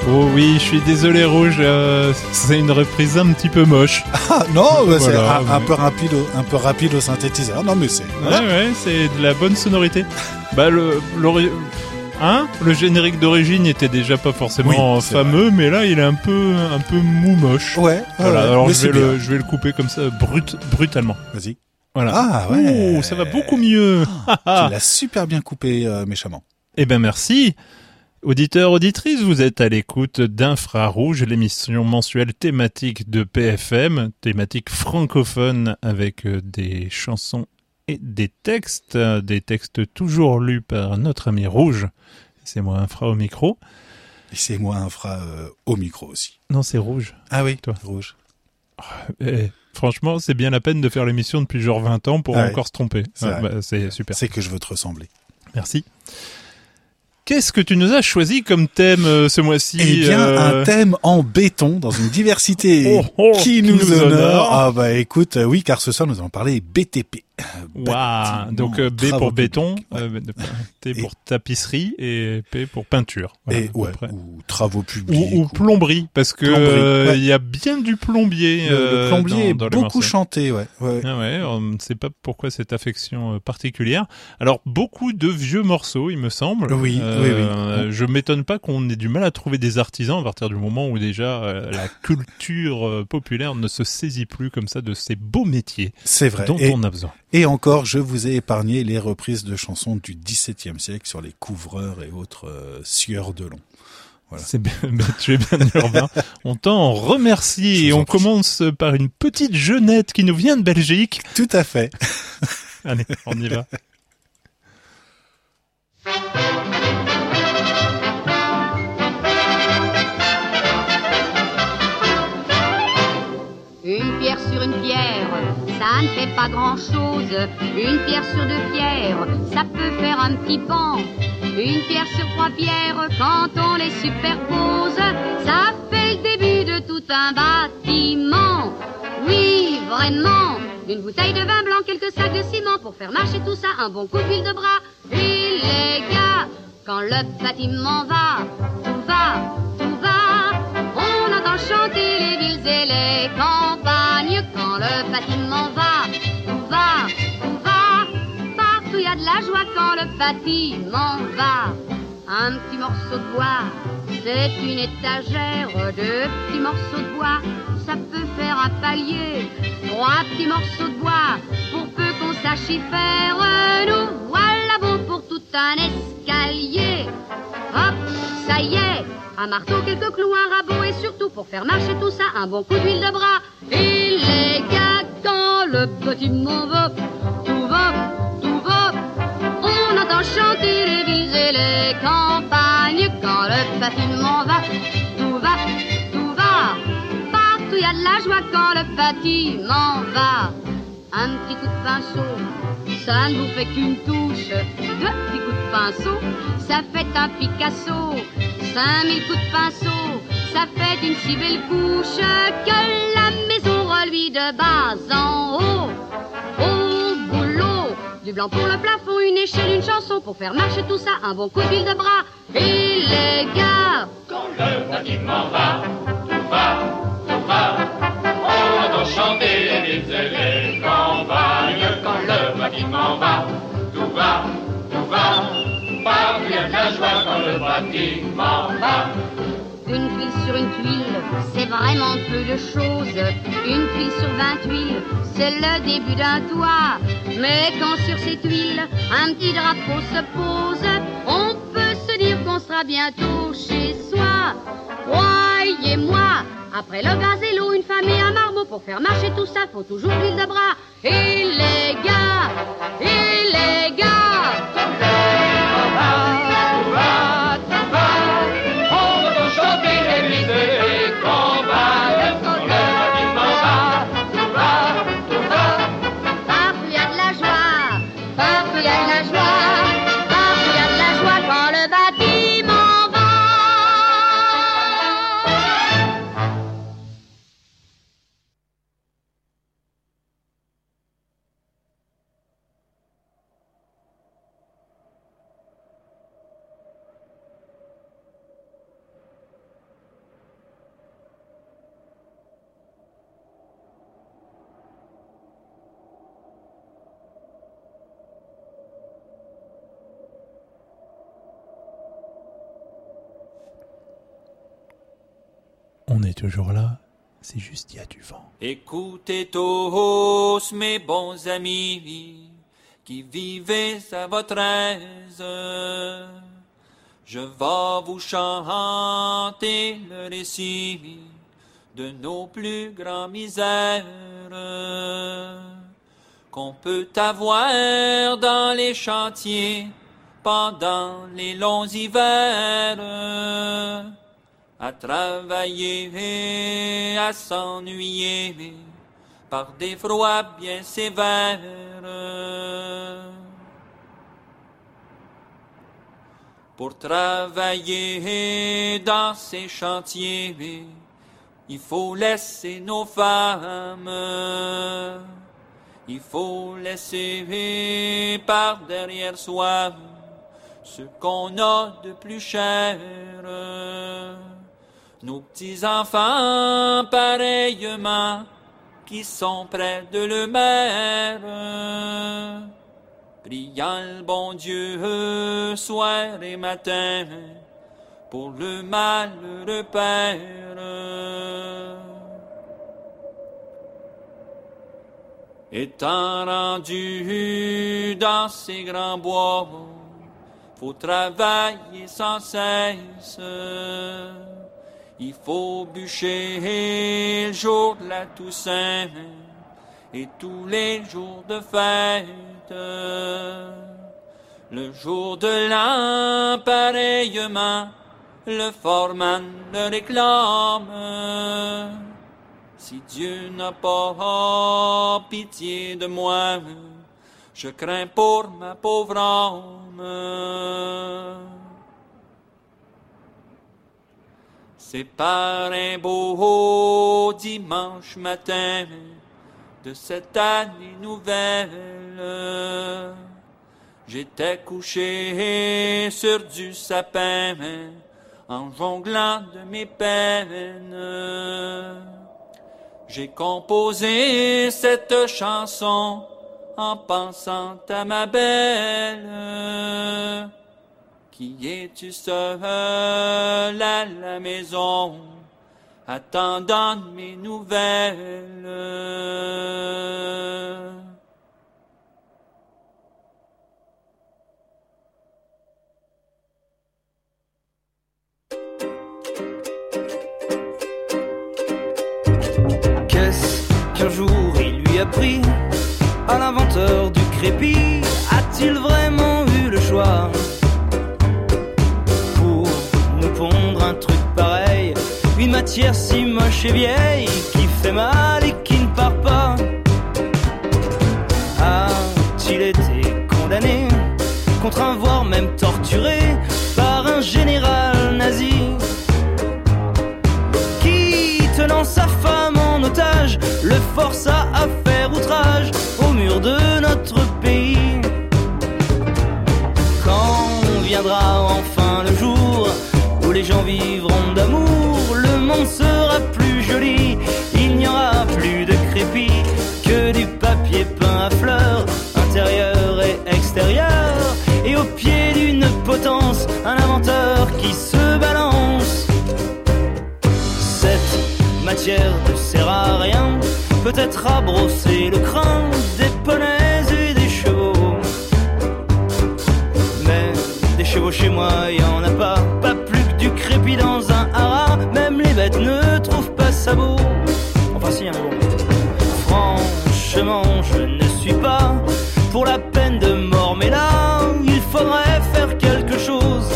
Oh oui, je suis désolé Rouge, c'est une reprise un petit peu moche. Ah non, Voilà, c'est un mais- peu rapide au synthétiseur. Non mais c'est... Voilà. Ouais, c'est de la bonne sonorité. Bah le générique d'origine était déjà pas forcément Oui, c'est fameux, mais là il est un peu mou moche. Ouais, Voilà, ouais, alors mais je c'est vais bien. le couper comme ça brutalement. Vas-y. Voilà. Ah ouais. Ouh, ça va beaucoup mieux. Tu l'as super bien coupé méchamment. Eh ben merci. Auditeurs, auditrices, vous êtes à l'écoute d'Infrarouge, l'émission mensuelle thématique de PFM, thématique francophone avec des chansons et des textes toujours lus par notre ami Rouge. C'est moi Infra au micro. Et c'est moi Infra au micro aussi. Non, c'est Rouge. Ah oui, Toi. Rouge. Franchement, c'est bien la peine de faire l'émission depuis genre 20 ans pour Ah ouais. encore se tromper. C'est super. C'est que je veux te ressembler. Merci. Qu'est-ce que tu nous as choisi comme thème ce mois-ci? Eh bien, un thème en béton, dans une diversité qui nous honore. Ah bah écoute, oui, car ce soir nous allons parler BTP. Waouh. Donc B travaux pour béton, publics. T pour tapisserie et P pour peinture. Voilà, Et à peu ouais, près. ou travaux publics. Ou plomberie, parce que Plomberie, ouais. il y a bien du plombier. Le plombier dans est les beaucoup morceaux. chanté, ouais. Ah ouais, on ne sait pas pourquoi cette affection particulière. Alors beaucoup de vieux morceaux, il me semble. Oui. Je m'étonne pas qu'on ait du mal à trouver des artisans à partir du moment où déjà la culture populaire ne se saisit plus comme ça de ces beaux métiers C'est vrai. dont on a besoin. Et encore, je vous ai épargné les reprises de chansons du XVIIe siècle sur les couvreurs et autres sieurs de long. Voilà. C'est bien, tu es bien urbain. On t'en remercie et on commence par une petite jeunette qui nous vient de Belgique. Tout à fait. Allez, on y va. Une pierre sur une pierre, ça ne fait pas grand-chose. Une pierre sur deux pierres, ça peut faire un petit banc. Une pierre sur trois pierres, quand on les superpose, ça fait le début de tout un bâtiment. Oui, vraiment. Une bouteille de vin blanc, quelques sacs de ciment pour faire marcher tout ça, un bon coup d'huile de bras. Et les gars, quand le bâtiment va, tout va, tout va. On entend chanter les villes et les campagnes. Quand le bâtiment va, tout va, tout va. Partout y a de la joie quand le bâtiment va. Un petit morceau de bois, c'est une étagère. Deux petits morceaux de bois, ça peut faire un palier. Trois petits morceaux de bois, pour peu qu'on sache y faire. Nous voilà bon pour tout un escalier. Hop, ça y est, un marteau, quelques clous, un rabot et surtout pour faire marcher tout ça, un bon coup d'huile de bras. Et les gars, quand le bâtiment va, tout va, tout va. On entend chanter les villes et les campagnes. Quand le bâtiment va, tout va, tout va. Partout y a de la joie quand le bâtiment va. Un petit coup de pinceau, ça ne vous fait qu'une touche. Deux petits coups de pinceau, ça fait un Picasso. 5000 coups de pinceau, ça fait une si belle couche que la maison reluit de bas en haut. Au boulot, du blanc pour le plafond, une échelle, une chanson pour faire marcher tout ça, un bon coup d'huile de bras. Et les gars, quand le bâtiment va, tout va, tout va. On entend chanter les villes et les campagnes. Quand le bâtiment va, tout va, tout va. Partout il y a de la joie quand le bâtiment va. une tuile sur une tuile, c'est vraiment peu de choses. Une tuile sur 20 tuiles, c'est le début d'un toit. Mais quand sur ces tuiles, un petit drapeau se pose, on peut se dire qu'on sera bientôt chez soi. Croyez-moi, après le gaz et l'eau, une femme et un marmot, pour faire marcher tout ça, faut toujours l'huile de bras. Et les gars, partout y a de la joie, partout y a de la joie, partout y a de la joie quand le bâtiment va. On est toujours là, c'est juste il y a du vent. Écoutez tous mes bons amis qui vivez à votre aise. Je vais vous chanter le récit de nos plus grands misères qu'on peut avoir dans les chantiers pendant les longs hivers, à travailler, à s'ennuyer par des froids bien sévères. Pour travailler dans ces chantiers, il faut laisser nos femmes, il faut laisser par derrière soi ce qu'on a de plus cher. Nos petits-enfants, pareillement, qui sont près de leur mère, priant le bon Dieu soir et matin pour le malheureux père. Étant rendu dans ces grands bois, faut travailler sans cesse. Il faut bûcher le jour de la Toussaint et tous les jours de fête. Le jour de l'an, pareillement, le foreman le réclame. Si Dieu n'a pas pitié de moi, je crains pour ma pauvre âme. C'est par un beau dimanche matin de cette année nouvelle, j'étais couché sur du sapin en jonglant de mes peines. J'ai composé cette chanson en pensant à ma belle. Qui es-tu seul à la maison, attendant mes nouvelles? Qu'est-ce qu'un jour il lui a pris à l'inventeur du crépi? A-t-il vraiment eu le choix pour nous pondre un truc pareil? Une matière si moche et vieille qui fait mal et qui ne part pas. A-t-il été condamné, contraint voire même torturé par un général nazi qui, tenant sa femme en otage, le força à faire outrage au mur de notre pays? Quand viendra enfin le jour où les gens vivront d'amour, le monde sera plus joli, il n'y aura plus de crépi que du papier peint à fleurs, intérieur et extérieur, et au pied d'une potence, un inventeur qui se balance. Cette matière ne sert à rien, peut-être à brosser le crâne des poneys et des chevaux. Mais des chevaux chez moi, y en a pas plus que du crépi dans un haras. Même les bêtes ne trouvent pas ça beau. Enfin si, un bon. Franchement, je ne suis pas pour la peine de mort, mais là, il faudrait faire quelque chose.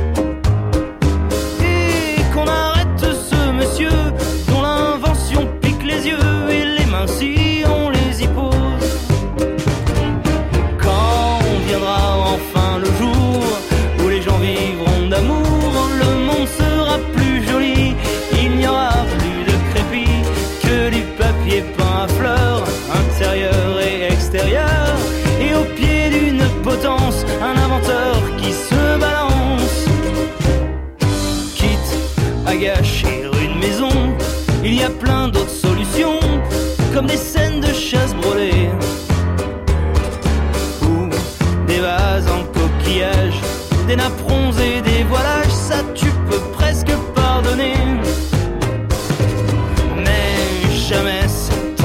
Et qu'on arrête ce monsieur dont l'invention pique les yeux et les mains si on les y pose. Quand viendra enfin le jour où les gens vivront d'amour, le monde sera plus joli, il n'y aura plus de crépi que du papier peint à fleurs, intérieur et extérieur, et au pied d'une potence, un inventeur qui se balance. Quitte à gâcher une maison, il y a plein d'autres solutions, comme des scènes de chasse brûlées ou des vases en coquillage, des napperons et des voilages, ça tu peux presque pardonner.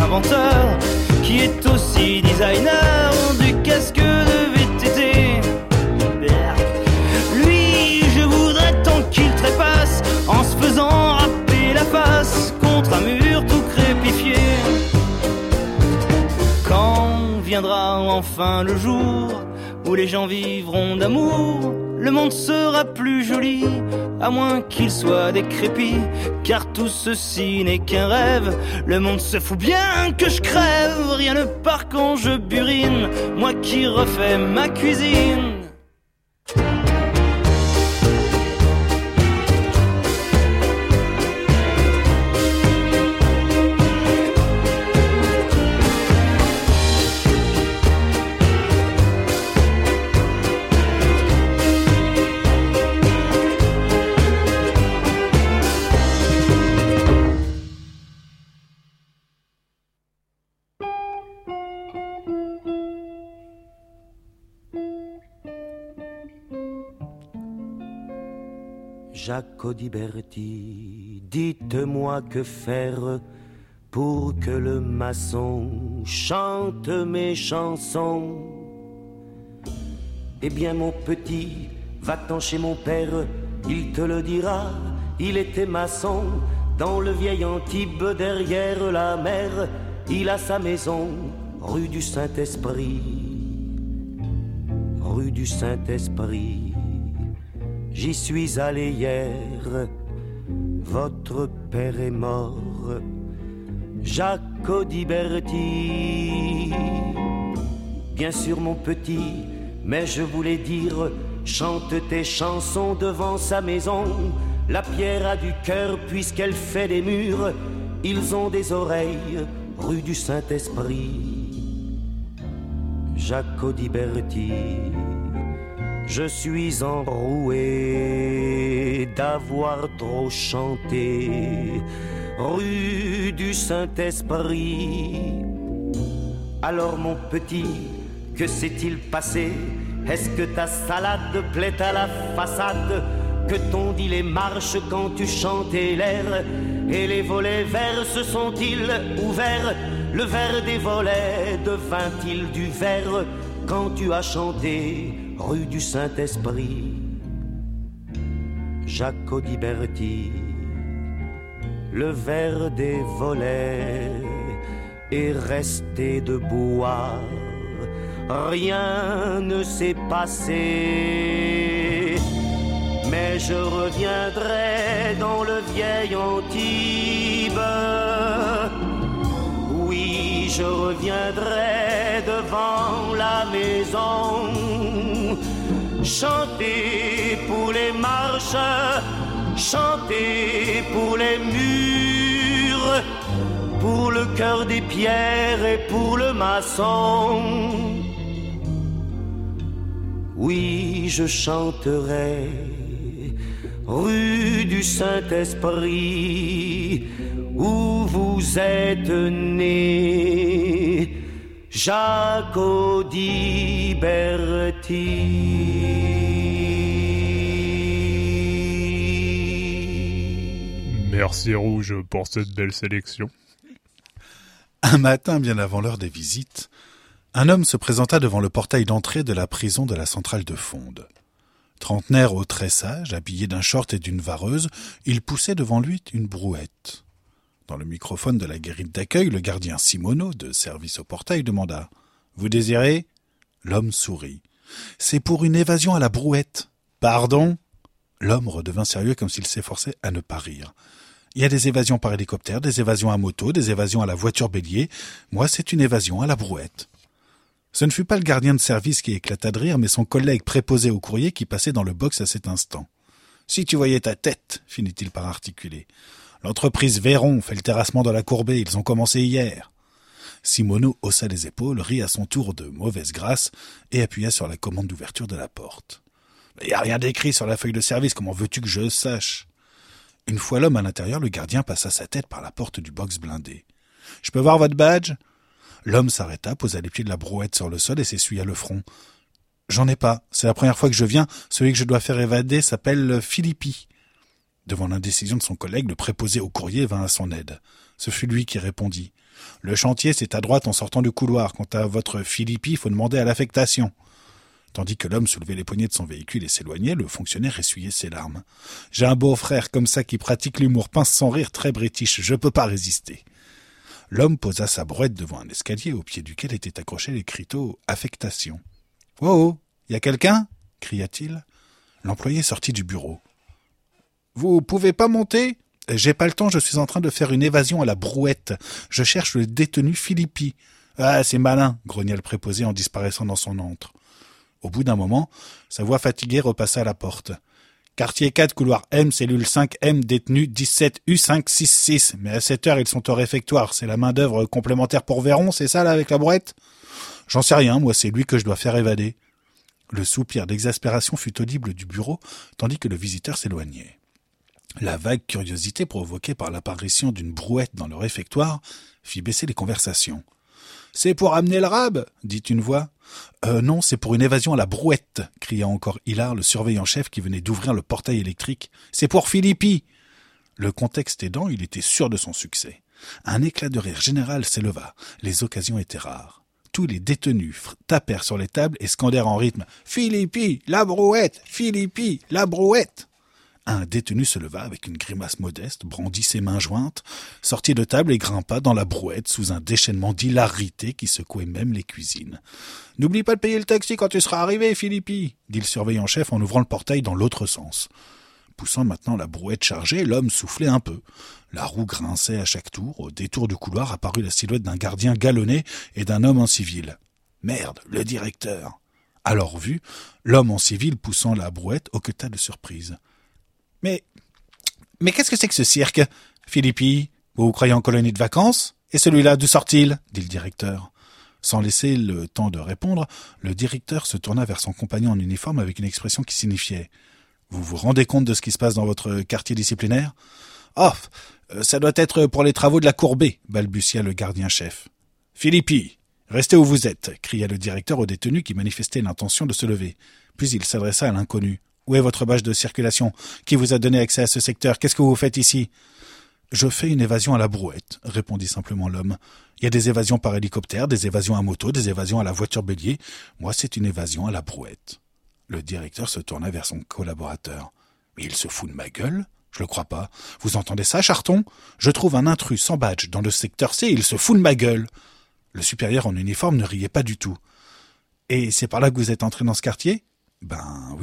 inventeur, qui est aussi designer du casque de VTT. Lui, je voudrais tant qu'il trépasse en se faisant râper la face contre un mur tout crépifié. Quand viendra enfin le jour où les gens vivront d'amour, le monde sera plus joli, à moins qu'il soit décrépit, car tout ceci n'est qu'un rêve. Le monde se fout bien que je crève, rien ne part quand je burine, moi qui refais ma cuisine. Jacques Audiberti, dites-moi que faire pour que le maçon chante mes chansons. Eh bien mon petit, va-t'en chez mon père, il te le dira, il était maçon. Dans le vieil Antibes derrière la mer, il a sa maison, rue du Saint-Esprit. Rue du Saint-Esprit. J'y suis allé hier, votre père est mort, Jacques Audiberti. Bien sûr mon petit, mais je voulais dire, chante tes chansons devant sa maison. La pierre a du cœur puisqu'elle fait des murs, ils ont des oreilles, rue du Saint-Esprit. Jacques Audiberti. Je suis enroué d'avoir trop chanté, rue du Saint-Esprit. Alors mon petit, que s'est-il passé? Est-ce que ta salade plaît à la façade? Que t'ont dit les marches quand tu chantais l'air? Et les volets verts se sont-ils ouverts? Le verre des volets devint-il du verre quand tu as chanté rue du Saint-Esprit? Jacques Audiberti. Le verre des volets est resté de bois, rien ne s'est passé. Mais je reviendrai dans le vieil Antibes. Oui, je reviendrai devant la maison, chanter pour les marches, chanter pour les murs, pour le cœur des pierres et pour le maçon. Oui, je chanterai rue du Saint-Esprit, où vous êtes né, Jacques Audiberti. Merci Rouge pour cette belle sélection. Un matin, bien avant l'heure des visites, un homme se présenta devant le portail d'entrée de la prison de la centrale de Fonde. Trentenaire au très sage, habillé d'un short et d'une vareuse, il poussait devant lui une brouette. Dans le microphone de la guérite d'accueil, le gardien Simoneau, de service au portail, demanda « Vous désirez ?» L'homme sourit. « C'est pour une évasion à la brouette. »« Pardon ?» L'homme redevint sérieux comme s'il s'efforçait à ne pas rire. « Il y a des évasions par hélicoptère, des évasions à moto, des évasions à la voiture bélier. Moi, c'est une évasion à la brouette. » Ce ne fut pas le gardien de service qui éclata de rire, mais son collègue préposé au courrier qui passait dans le box à cet instant. « Si tu voyais ta tête !» finit-il par articuler. « L'entreprise Véron fait le terrassement dans la courbée, ils ont commencé hier. » Simoneau haussa les épaules, rit à son tour de mauvaise grâce et appuya sur la commande d'ouverture de la porte. « Il n'y a rien d'écrit sur la feuille de service, comment veux-tu que je sache ?» Une fois l'homme à l'intérieur, le gardien passa sa tête par la porte du box blindé. « Je peux voir votre badge ?» L'homme s'arrêta, posa les pieds de la brouette sur le sol et s'essuya le front. « J'en ai pas. C'est la première fois que je viens. Celui que je dois faire évader s'appelle Philippi. » Devant l'indécision de son collègue, le préposé au courrier vint à son aide. Ce fut lui qui répondit. « Le chantier, c'est à droite en sortant du couloir. Quant à votre Philippi, il faut demander à l'affectation. » Tandis que l'homme soulevait les poignées de son véhicule et s'éloignait, le fonctionnaire essuyait ses larmes. « J'ai un beau-frère comme ça qui pratique l'humour pince sans rire très british. Je peux pas résister. » L'homme posa sa brouette devant un escalier au pied duquel étaient accrochés l'écriteau « Affectation ». « Oh, y a quelqu'un » cria-t-il. L'employé sortit du bureau. « Vous pouvez pas monter ? J'ai pas le temps, je suis en train de faire une évasion à la brouette. Je cherche le détenu Philippi. »« Ah, c'est malin » grogna le préposé en disparaissant dans son antre. Au bout d'un moment, sa voix fatiguée repassa à la porte. « Quartier 4, couloir M, cellule 5M, détenu 17U566. Mais à 7 heures, ils sont au réfectoire. C'est la main-d'œuvre complémentaire pour Véron, c'est ça, là, avec la brouette ? J'en sais rien, moi, c'est lui que je dois faire évader. » Le soupir d'exaspération fut audible du bureau, tandis que le visiteur s'éloignait. La vague curiosité provoquée par l'apparition d'une brouette dans le réfectoire fit baisser les conversations. « C'est pour amener le rab » dit une voix. « Non, c'est pour une évasion à la brouette » cria encore Hilar, le surveillant-chef qui venait d'ouvrir le portail électrique. « C'est pour Philippi » Le contexte aidant, il était sûr de son succès. Un éclat de rire général s'éleva. Les occasions étaient rares. Tous les détenus tapèrent sur les tables et scandèrent en rythme « Philippi, la brouette! Philippi, la brouette !» Un détenu se leva avec une grimace modeste, brandit ses mains jointes, sortit de table et grimpa dans la brouette sous un déchaînement d'hilarité qui secouait même les cuisines. « N'oublie pas de payer le taxi quand tu seras arrivé, Philippi !» dit le surveillant-chef en ouvrant le portail dans l'autre sens. Poussant maintenant la brouette chargée, l'homme soufflait un peu. La roue grinçait à chaque tour. Au détour du couloir apparut la silhouette d'un gardien galonné et d'un homme en civil. « Merde, le directeur !» Alors vu, l'homme en civil poussant la brouette hoqueta de surprise. « Mais qu'est-ce que c'est que ce cirque, Philippi ? Vous vous croyez en colonie de vacances ? Et celui-là, d'où sort-il » dit le directeur. Sans laisser le temps de répondre, le directeur se tourna vers son compagnon en uniforme avec une expression qui signifiait « Vous vous rendez compte de ce qui se passe dans votre quartier disciplinaire ?»« Oh, ça doit être pour les travaux de la courbée » balbutia le gardien-chef. « Philippi, restez où vous êtes » cria le directeur au détenu qui manifestait l'intention de se lever. Puis il s'adressa à l'inconnu. « Où est votre badge de circulation ? Qui vous a donné accès à ce secteur ? Qu'est-ce que vous faites ici ?»« Je fais une évasion à la brouette » répondit simplement l'homme. « Il y a des évasions par hélicoptère, des évasions à moto, des évasions à la voiture bélier. Moi, c'est une évasion à la brouette. » Le directeur se tourna vers son collaborateur. « Mais il se fout de ma gueule ? Je le crois pas. Vous entendez ça, Charton ? Je trouve un intrus sans badge dans le secteur C et il se fout de ma gueule. » Le supérieur en uniforme ne riait pas du tout. « Et c'est par là que vous êtes entré dans ce quartier ? »« Ben oui. »«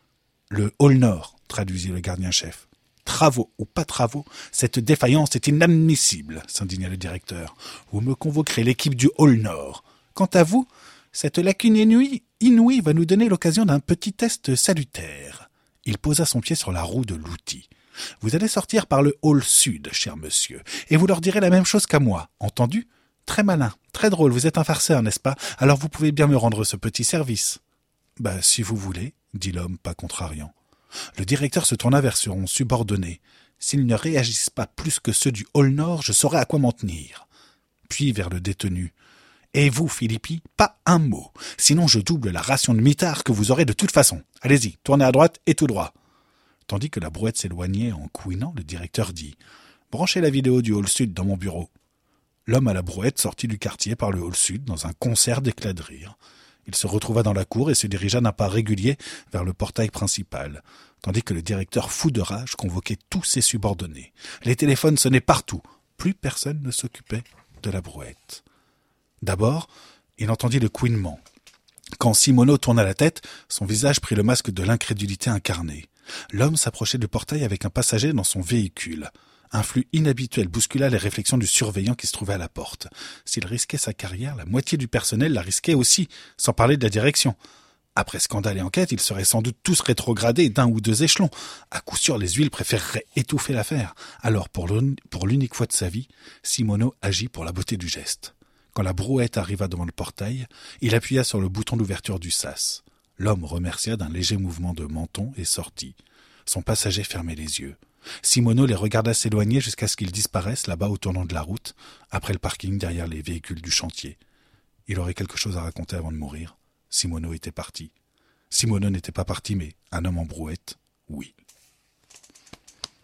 Le hall nord, » traduisit le gardien-chef. « Travaux ou pas travaux, cette défaillance est inadmissible, » s'indigna le directeur. « Vous me convoquerez l'équipe du hall nord. Quant à vous, cette lacune inouïe va nous donner l'occasion d'un petit test salutaire. » Il posa son pied sur la roue de l'outil. « Vous allez sortir par le hall sud, cher monsieur, et vous leur direz la même chose qu'à moi, entendu ? Très malin, très drôle, vous êtes un farceur, n'est-ce pas ? Alors vous pouvez bien me rendre ce petit service. »« Bah, si vous voulez, » dit l'homme, pas contrariant. Le directeur se tourna vers son subordonné. « S'ils ne réagissent pas plus que ceux du hall nord, je saurai à quoi m'en tenir. » Puis vers le détenu. « Et vous, Philippi, pas un mot. Sinon je double la ration de mitard que vous aurez de toute façon. Allez-y, tournez à droite et tout droit. » Tandis que la brouette s'éloignait en couinant, le directeur dit « Branchez la vidéo du hall sud dans mon bureau. » L'homme à la brouette sortit du quartier par le hall sud dans un concert d'éclats de rire. Il se retrouva dans la cour et se dirigea d'un pas régulier vers le portail principal, tandis que le directeur fou de rage convoquait tous ses subordonnés. Les téléphones sonnaient partout. Plus personne ne s'occupait de la brouette. D'abord, il entendit le couinement. Quand Simoneau tourna la tête, son visage prit le masque de l'incrédulité incarnée. L'homme s'approchait du portail avec un passager dans son véhicule. Un flux inhabituel bouscula les réflexions du surveillant qui se trouvait à la porte. S'il risquait sa carrière, la moitié du personnel la risquait aussi, sans parler de la direction. Après scandale et enquête, ils seraient sans doute tous rétrogradés d'un ou deux échelons. À coup sûr, les huiles préféreraient étouffer l'affaire. Alors, pour l'unique fois de sa vie, Simoneau agit pour la beauté du geste. Quand la brouette arriva devant le portail, il appuya sur le bouton d'ouverture du sas. L'homme remercia d'un léger mouvement de menton et sortit. Son passager fermait les yeux. Simoneau les regarda s'éloigner jusqu'à ce qu'ils disparaissent là-bas au tournant de la route, après le parking derrière les véhicules du chantier. Il aurait quelque chose à raconter avant de mourir. Simoneau était parti. Simoneau n'était pas parti, mais un homme en brouette, oui.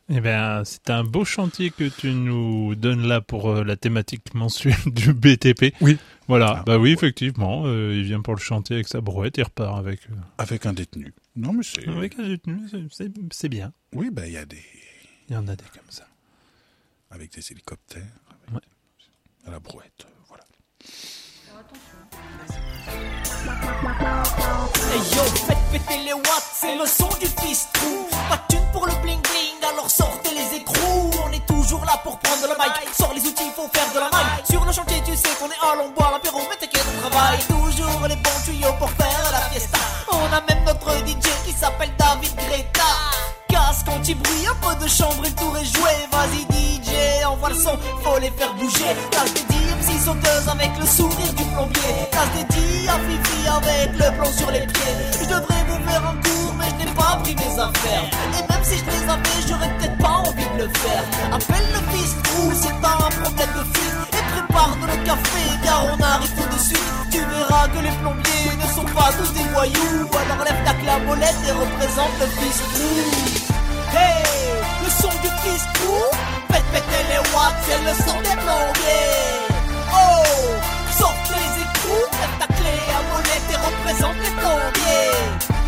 Eh bien, c'est un beau chantier que tu nous donnes là pour la thématique mensuelle du BTP. Oui. Voilà, Ah, bah oui, ouais. effectivement, il vient pour le chantier avec sa brouette, il repart avec... Avec un détenu. Non, mais c'est... Avec un détenu, c'est bien. Oui, il y a des... Il y en a des comme ça. Avec des hélicoptères. Ouais. À la brouette, voilà. Hey yo, faites péter les watts, c'est le son du fistou. Pas de thune pour le bling bling, alors sortez les écrous. On est toujours là pour prendre le mic. Sors les outils, faut faire de la maille. Sur le chantier, tu sais qu'on est à l'on boit l'apéro, mais t'inquiète, on travaille. Toujours les bons tuyaux pour faire la fiesta. On a même notre DJ qui s'appelle David Greta. Casque anti-bruit, un peu de chambre et le tour est joué. Vas-y DJ, envoie le son, faut les faire bouger. Tasse des MC sauteuse avec le sourire du plombier. Tasse des à Fifi avec le plomb sur les pieds. Je devrais vous faire un cours, mais je n'ai pas pris mes affaires. Et même si je les avais, j'aurais peut-être pas envie de le faire. Appelle le bistrot, c'est pas un problème de fuite. Et prépare de le café, car on arrive tout de suite. Tu verras que les plombiers ne sont pas tous des voyous. Alors lève ta clabolette et représente le bistrot. Hey, le son du bistrot. Faites péter les watts, c'est le son des plombiers. Oh, sorte les écrous, lève ta clé à molette et représente les plombiers.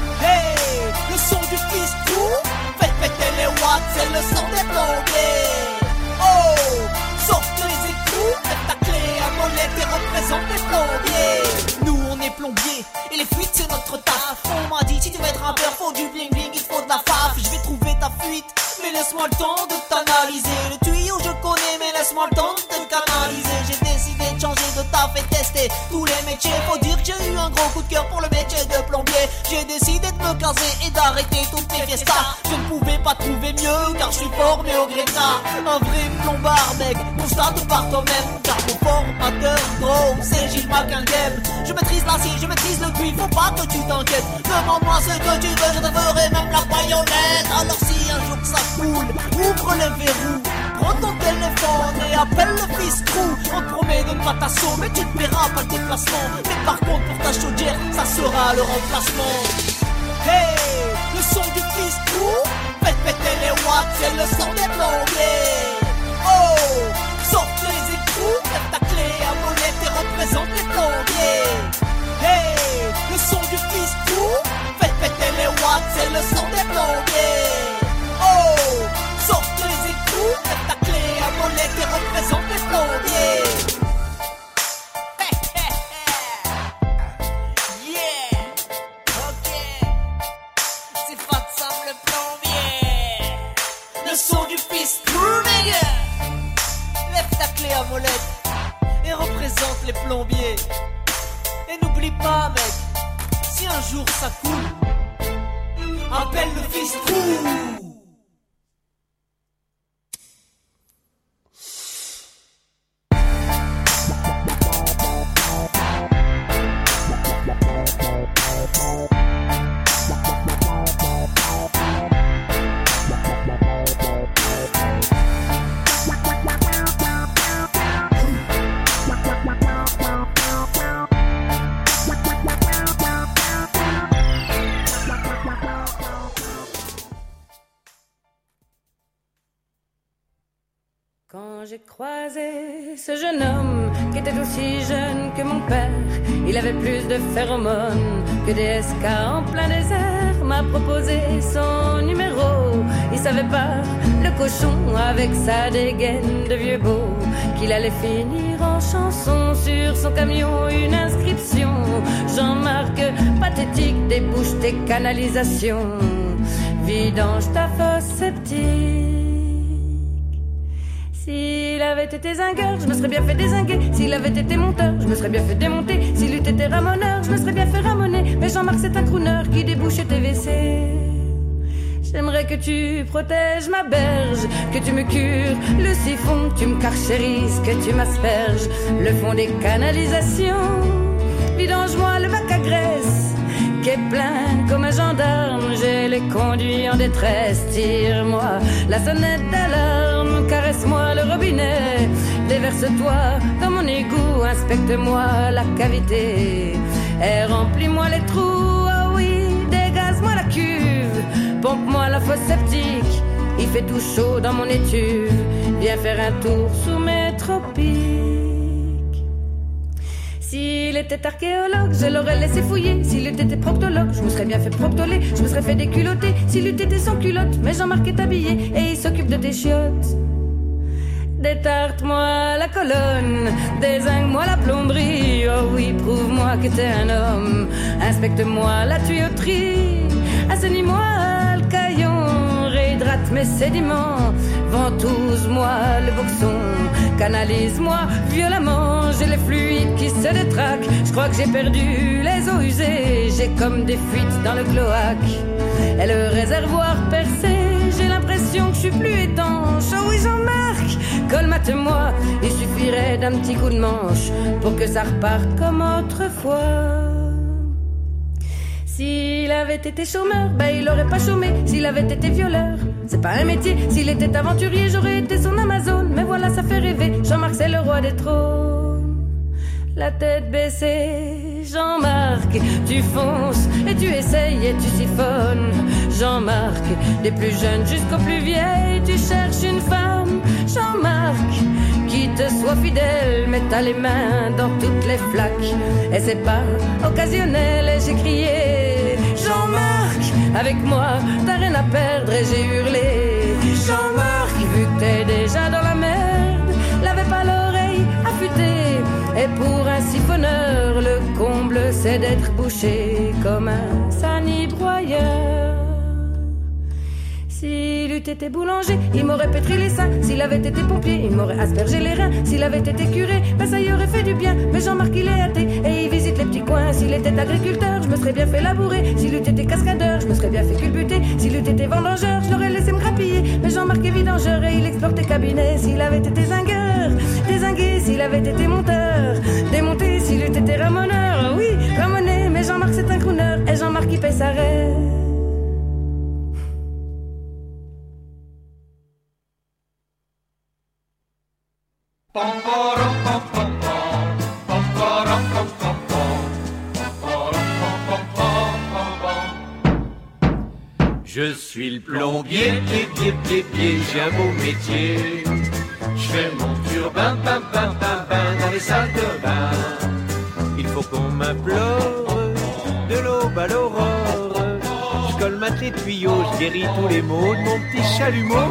Hey, le son du bistrot. Faites péter les watts, c'est le son des plombiers. Oh, sorte les écrous, lève ta clé à molette et représente les plombiers. Nous on est plombiers et les fuites c'est notre taf. On m'a dit si tu veux être rappeur faut du bling bling, il faut de la faf. Je vais trouver ta fuite, mais laisse-moi le temps de t'analyser. Le tuyau je connais, mais laisse-moi le temps de te canaliser. J'ai décidé de changer de taf et tester tous les métiers. Faut dire que j'ai eu un gros coup de cœur pour le métier de plombier. J'ai décidé de me caser et d'arrêter toutes mes fiestas. Je ne pouvais pas trouver mieux car je suis formé au Greta. Un vrai plombard mec, constate par toi-même. Car mon formateur gros c'est Gilles Mackingham. Je maîtrise l'acier, je maîtrise le cuivre, faut pas que tu t'inquiètes. Demande-moi ce que tu veux, je te ferai même la baïonnette. Alors si un jour ça coule, ouvre les verrous. Prends ton téléphone et appelle le bistrot. On te promet de ne pas t'assommer, tu ne paieras pas le déplacement. Mais par contre pour ta chaudière, ça sera le remplacement. Hey, le son du bistrot. Faites péter les watts, c'est le son des plombiers. Oh, sorte les écrous, lève ta clé à molette et représente les plombiers. Hey, le son du bistrot. Faites péter les watts, c'est le son des plombiers. Oh, sorte les écrous, lève ta clé à molette et représente les plombiers. Yeah, ok, c'est Fatsam le plombier. Le son du bistrot, nigga. Lève ta clé à molette et représente les plombiers. Et n'oublie pas mec, si un jour ça coule, appelle le bistrot. Quand j'ai croisé ce jeune homme qui était aussi jeune que mon père, il avait plus de phéromones que des SK en plein désert. M'a proposé son numéro, il savait pas, le cochon avec sa dégaine de vieux beau, qu'il allait finir en chanson. Sur son camion une inscription: Jean-Marc, pathétique, débouche tes canalisations, vidange ta fosse septique. S'il avait été zingueur, je me serais bien fait dézinguer. S'il avait été monteur, je me serais bien fait démonter. S'il eût été ramoneur, je me serais bien fait ramoner. Mais Jean-Marc c'est un crooner qui débouche tes WC. J'aimerais que tu protèges ma berge, que tu me cures le siphon, que tu me carchérisses, que tu m'asperges le fond des canalisations. Vidange-moi le bac à graisse qui est plein comme un gendarme, j'ai les conduits en détresse. Tire-moi la sonnette d'alarme, caresse-moi le robinet, déverse-toi dans mon égout, inspecte-moi la cavité et remplis-moi les trous. Ah oui, dégaze-moi la cuve, pompe-moi la fosse septique, il fait tout chaud dans mon étuve. Viens faire un tour sous mes tropiques. S'il était archéologue, je l'aurais laissé fouiller. S'il eût été proctologue, je me serais bien fait proctoler. Je me serais fait déculotter. S'il eût été sans culotte, mais Jean-Marc est habillé et il s'occupe de tes chiottes. Détarte-moi la colonne, dézingue-moi la plomberie. Oh oui, prouve-moi que t'es un homme. Inspecte-moi la tuyauterie. Assainis-moi le caillon, réhydrate mes sédiments. Ventouse-moi le boxon, canalise-moi violemment. J'ai les fluides qui se détraquent. Je crois que j'ai perdu les eaux usées. J'ai comme des fuites dans le cloaque et le réservoir percé. J'ai l'impression que je suis plus étanche. Oh oui, Jean-Marc, colmate-moi. Il suffirait d'un petit coup de manche pour que ça reparte comme autrefois. S'il avait été chômeur, ben il aurait pas chômé. S'il avait été violeur, c'est pas un métier. S'il était aventurier, j'aurais été son Amazon. Mais voilà, ça fait rêver. Jean-Marc, c'est le roi des trônes. La tête baissée, Jean-Marc, tu fonces et tu essayes et tu siphonnes. Jean-Marc, des plus jeunes jusqu'aux plus vieilles, tu cherches une femme. Jean-Marc, qui te soit fidèle, mais t'as les mains dans toutes les flaques. Et c'est pas occasionnel, et j'ai crié Jean-Marc, avec moi, t'as rien à perdre, et j'ai hurlé Jean-Marc, vu que t'es déjà dans la merde, l'avais pas l'oreille affûtée. Et pour un siphonneur, le comble c'est d'être bouché comme un sanibroyeur. S'il eût été boulanger, il m'aurait pétri les seins. S'il avait été pompier, il m'aurait aspergé les reins. S'il avait été curé, ben ça y aurait fait du bien. Mais Jean-Marc il est athée et il visite les petits coins. S'il était agriculteur, je me serais bien fait labourer. S'il eût été cascadeur, je me serais bien fait culbuter. S'il eût été vendangeur, je l'aurais laissé me grappiller. Mais Jean-Marc est vidangeur et il explore tes cabinets. S'il avait été zingueur, dézingué. S'il avait été monteur, démonté. S'il eût été ramoneur, oui, ramoné. Mais Jean-Marc c'est un crooner et Jean-Marc il paye sa raie. Je suis le plombier, pied, j'ai un beau métier. Je fais mon turbin, dans les salles de bain. Il faut qu'on m'implore de l'aube à l'aurore. Je colmate les tuyaux, je guéris tous les maux de mon petit chalumeau.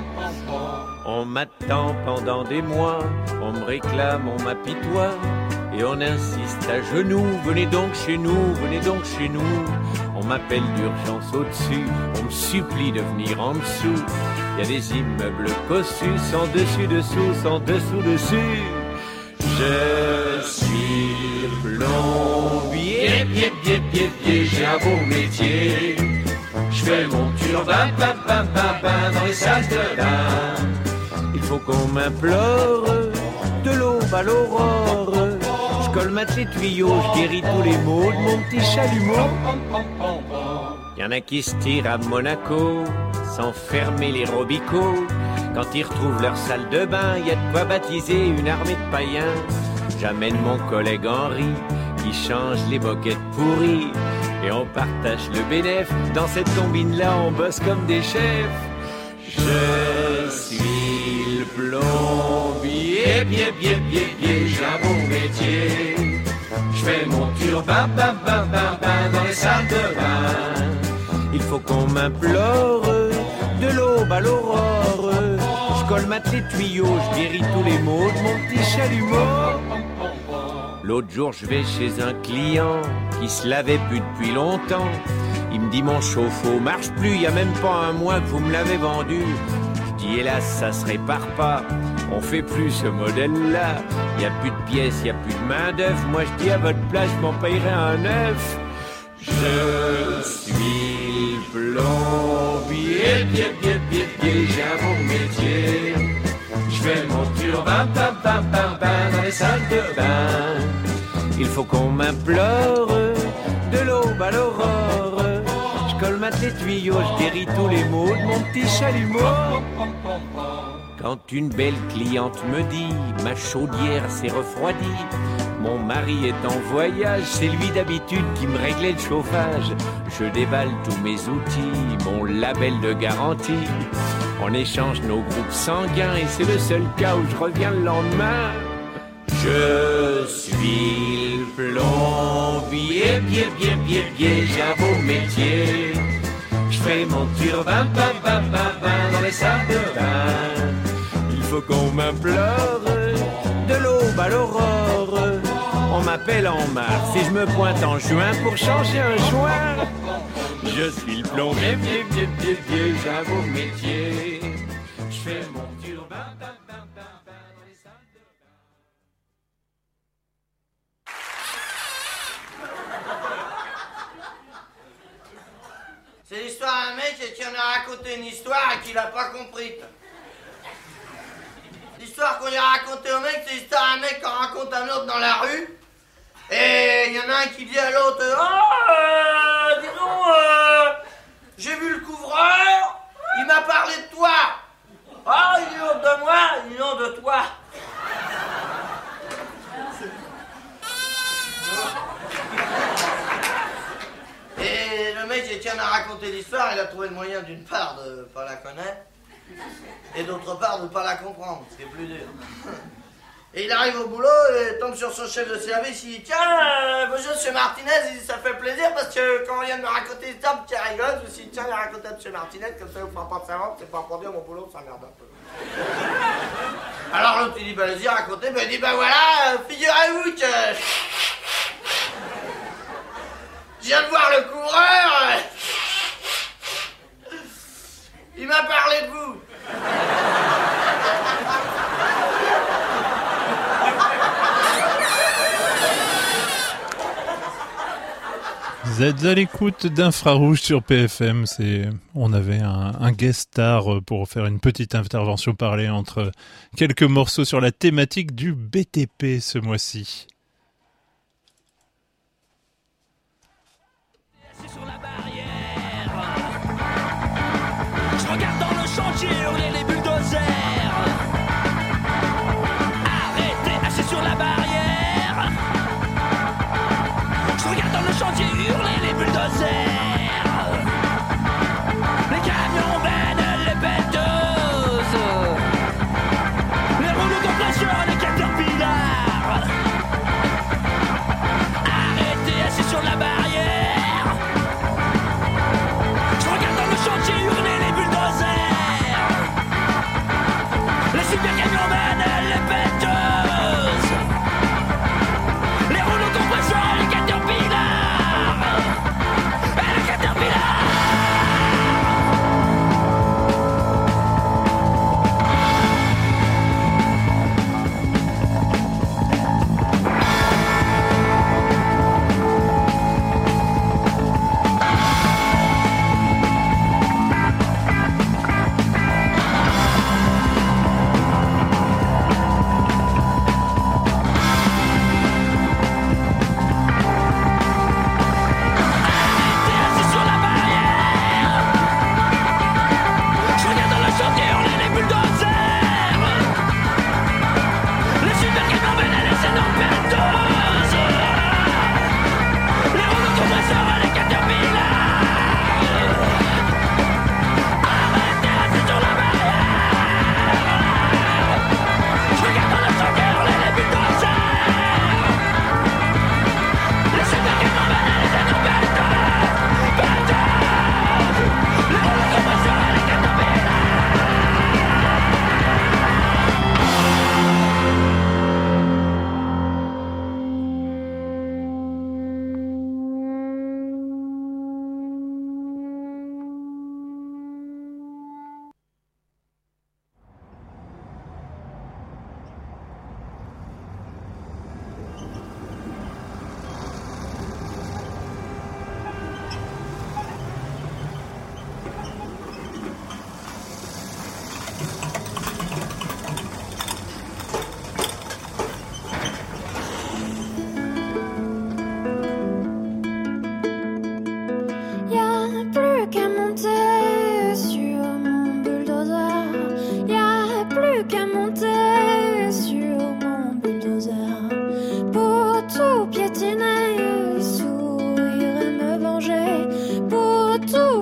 On m'attend pendant des mois, on me réclame, on m'apitoie. Et on insiste à genoux, venez donc chez nous, venez donc chez nous. On m'appelle d'urgence au-dessus, on me supplie de venir en dessous. Il y a des immeubles cossus, sans dessus-dessous, sans dessous-dessus. Je suis plombier, pied, j'ai un beau métier. Je fais mon turbin, dans les salles de bain. Il faut qu'on m'implore de l'aube à l'aurore. Je colmate les tuyaux, je guéris tous les maux de mon petit chalumeau. Y'en a qui se tirent à Monaco, sans fermer les robicots. Quand ils retrouvent leur salle de bain, y a de quoi baptiser une armée de païens. J'amène mon collègue Henri, qui change les moquettes pourries. Et on partage le bénéf, dans cette combine-là on bosse comme des chefs. Je suis le plombier, pied, j'ai un bon métier. Je fais mon turbin, dans les salles de bain. Il faut qu'on m'implore de l'aube à l'aurore. Je colmate les tuyaux, je guéris tous les maux de mon petit chalumeau. L'autre jour je vais chez un client qui se lavait plus depuis longtemps. Il me dit mon chauffe-eau marche plus, y a même pas un mois que vous me l'avez vendu. Je dis hélas ça se répare pas, on fait plus ce modèle-là. Y a plus de pièces, y a plus de main d'œuvre. Moi je dis à votre place je m'en payerai un neuf. Je suis plombier, pied, j'ai un bon métier. Je fais mon turbin, dans les salles de bain. Il faut qu'on m'implore de l'aube à l'aurore. Je colmate les tuyaux, je guéris tous les maux de mon petit chalumeau. Quand une belle cliente me dit ma chaudière s'est refroidie, mon mari est en voyage, c'est lui d'habitude qui me réglait le chauffage. Je déballe tous mes outils, mon label de garantie. On échange nos groupes sanguins et c'est le seul cas où je reviens le lendemain. Je suis le plombier, j'ai un beau métier. Je fais mon turbin, dans les salles de bain. Il faut qu'on m'implore de l'aube à l'aurore. On m'appelle en mars et je me pointe en juin pour changer un joint. Je suis le plombier, j'ai un beau métier. Je fais mon turbin, dans les salles de bain. C'est l'histoire d'un mec qui en a raconté une histoire et qu'il n'a pas compris. L'histoire qu'on lui a racontée au mec, c'est l'histoire d'un mec qui en raconte un autre dans la rue. Et il y en a un qui dit à l'autre, oh, dis donc, j'ai vu le couvreur, il m'a parlé de toi. Oh, il dit honte de moi, il dit non de toi. Et le mec qui en a raconté l'histoire, il a trouvé le moyen d'une part de pas la connaître et d'autre part de ne pas la comprendre, ce qui est plus dur. Et il arrive au boulot et tombe sur son chef de service, il dit tiens, bonjour monsieur Martinez, il dit ça fait plaisir parce que quand on vient de me raconter l'histoire, qui rigole, je me suis dit tiens, il a raconté à monsieur Martinez, comme ça vous fera pas de savoir, c'est pas pour dire mon boulot, ça merde un peu. Alors l'autre il dit bah allez-y racontez, bah il dit bah voilà, figurez-vous que je viens de voir le couvreur, il m'a parlé de vous. Vous êtes à l'écoute d'Infrarouge sur PFM. On avait un guest star pour faire une petite intervention parlée entre quelques morceaux sur la thématique du BTP ce mois-ci. Sur la barrière, je regarde dans le chantier hurler les bulldozers. Arrêtez, assis sur la barrière. Je regarde dans le chantier hurler les bulldozers. Les camions bennent, les pelleteuses, les rouleaux compresseurs, les caterpillars.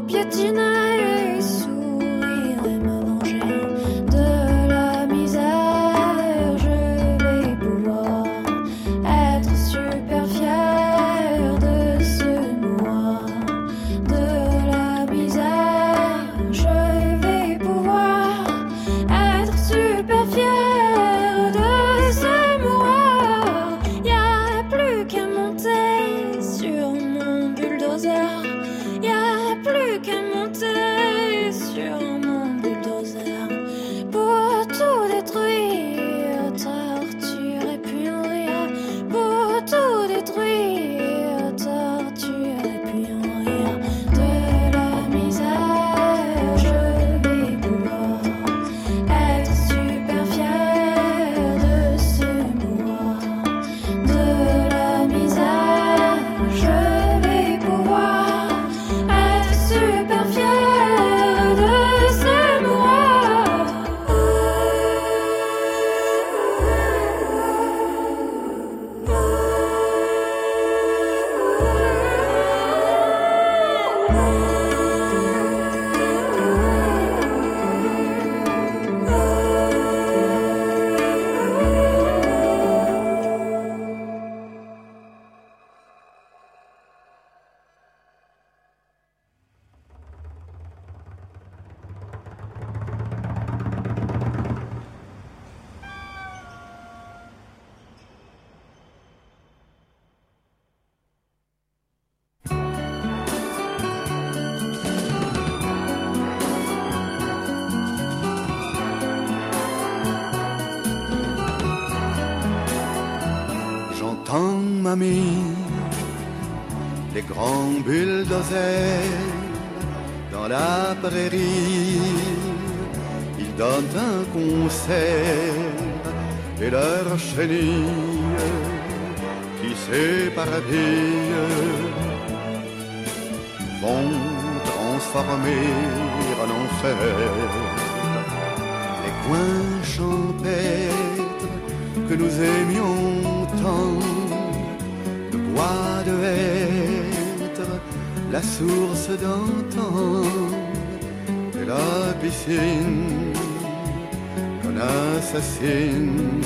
piétiner, sourire et me venger de la misère. Je vais pouvoir être super fier de ce moi, de la misère. Je vais pouvoir être super fier de ce moi. Y a plus qu'à monter sur mon bulldozer. Y a plus qu'à monter sur mon bulldozer pour tout détruire, torturer puis mourir. Pour tout détruire, torturer puis mourir. De la misère, je vais pouvoir être super fier de ce moi. De la misère, je vais pouvoir être super fier de ce moi. J'entends mamie, les grands bulldozers dans la prairie. Ils donnent un concert et leur chenille qui s'éparpille vont transformer en enfer les coins champêtres que nous aimions tant. Le bois de être la source d'antan et la piscine qu'on assassine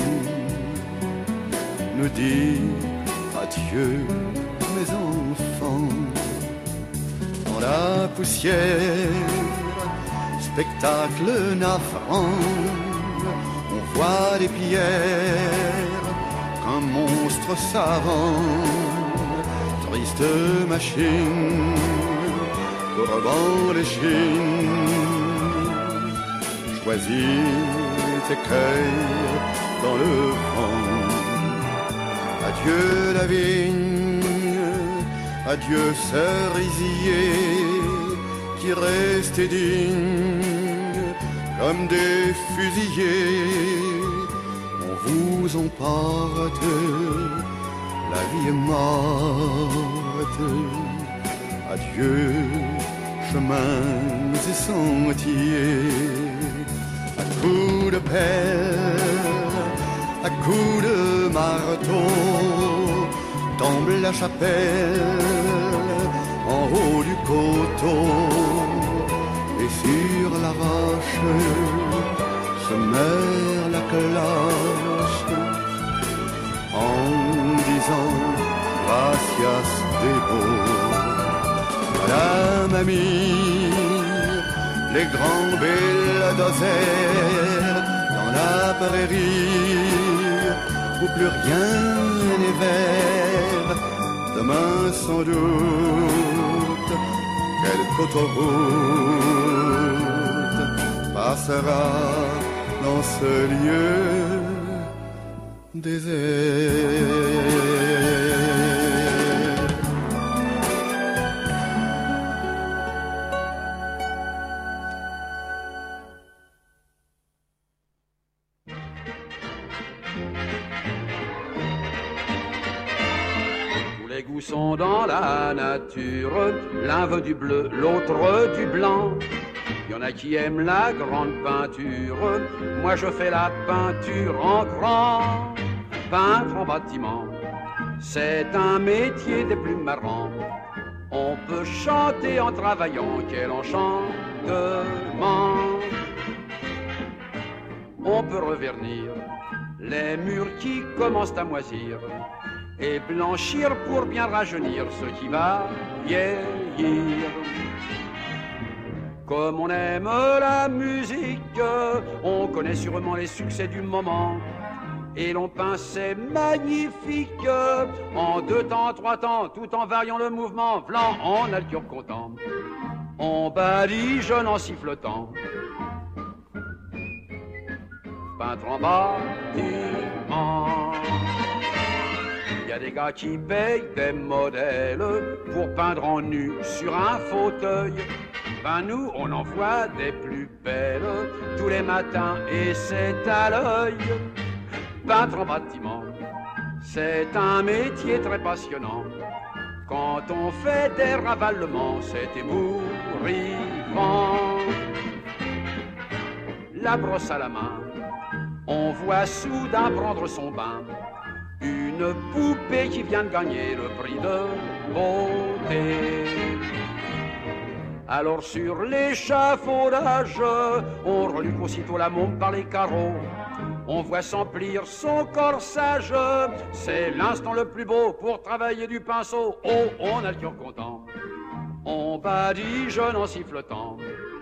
nous dit adieu mes enfants. Dans la poussière, spectacle navrant, on voit des pierres qu'un monstre savant, triste machine, courbant les chines, choisis tes cueils dans le vent. Adieu la vigne, adieu cerisier, qui restait digne comme des fusillés. On vous emporte, la vie est morte. Adieu, chemins et sentiers. À coups de pelle, à coups de marteau, tombe la chapelle en haut du coteau. Et sur la roche se meurt la cloche en disant gracias Debo. Madame amie, les grands bulldozers dans la prairie où plus rien n'est vert. Demain sans doute quelque autoroute passera dans ce lieu désert. Les goûts sont dans la nature, l'un veut du bleu, l'autre du blanc. Il y en a qui aiment la grande peinture, moi je fais la peinture en grand. Peindre en bâtiment, c'est un métier des plus marrants. On peut chanter en travaillant, quel enchantement. On peut revernir les murs qui commencent à moisir et blanchir pour bien rajeunir ce qui va vieillir. Comme on aime la musique, on connaît sûrement les succès du moment. Et l'on peint ces magnifiques en 2 temps, 3 temps, tout en variant le mouvement. V'lan, on a le cœur content. On badigeonne en sifflotant. Peintre en bâtiment. Y a des gars qui payent des modèles pour peindre en nu sur un fauteuil. Ben nous, on en voit des plus belles tous les matins et c'est à l'œil. Peintre en bâtiment, c'est un métier très passionnant. Quand on fait des ravalements, c'est émouvant. La brosse à la main, on voit soudain prendre son bain une poupée qui vient de gagner le prix de beauté. Alors sur l'échafaudage, on reluque aussitôt la môme par les carreaux. On voit s'emplir son corsage, c'est l'instant le plus beau pour travailler du pinceau. Oh, on a le cœur content, on badigeonne en sifflotant.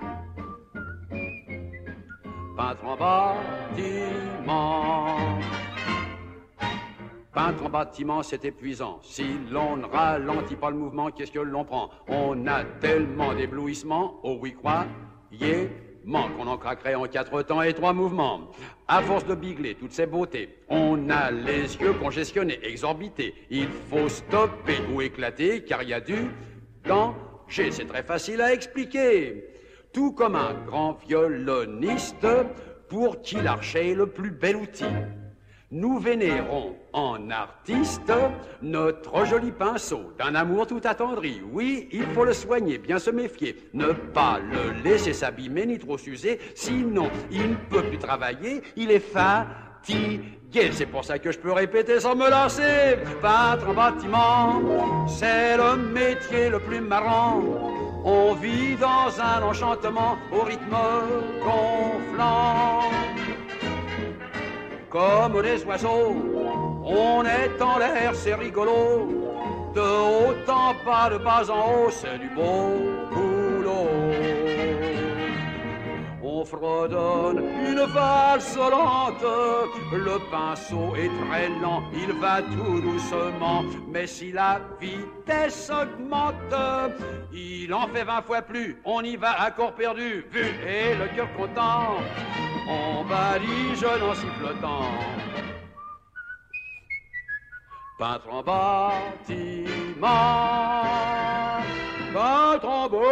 Peintre en bâtiment. Peintre en bâtiment, c'est épuisant. Si l'on ne ralentit pas le mouvement, qu'est-ce que l'on prend? On a tellement d'éblouissements, oh oui, croyez qu'on en craquerait en 4 temps et 3 mouvements. À force de bigler toutes ces beautés, on a les yeux congestionnés, exorbités. Il faut stopper ou éclater, car il y a du danger. C'est très facile à expliquer. Tout comme un grand violoniste pour qui l'archet est le plus bel outil. Nous vénérons en artiste notre joli pinceau d'un amour tout attendri. Oui, il faut le soigner, bien se méfier, ne pas le laisser s'abîmer ni trop s'user, sinon il ne peut plus travailler, il est fatigué. C'est pour ça que je peux répéter sans me lasser. Peintre en bâtiment, c'est le métier le plus marrant. On vit dans un enchantement au rythme gonflant. Comme des oiseaux, on est en l'air, c'est rigolo. De haut en bas, de bas en haut, c'est du beau boulot. On fredonne une valse lente, le pinceau est très lent, il va tout doucement. Mais si la vitesse augmente, il en fait 20 fois plus, on y va à corps perdu, vu et le cœur content. On badigeonne en sifflotant. Peintre en bâtiment, peintre en bâtiment.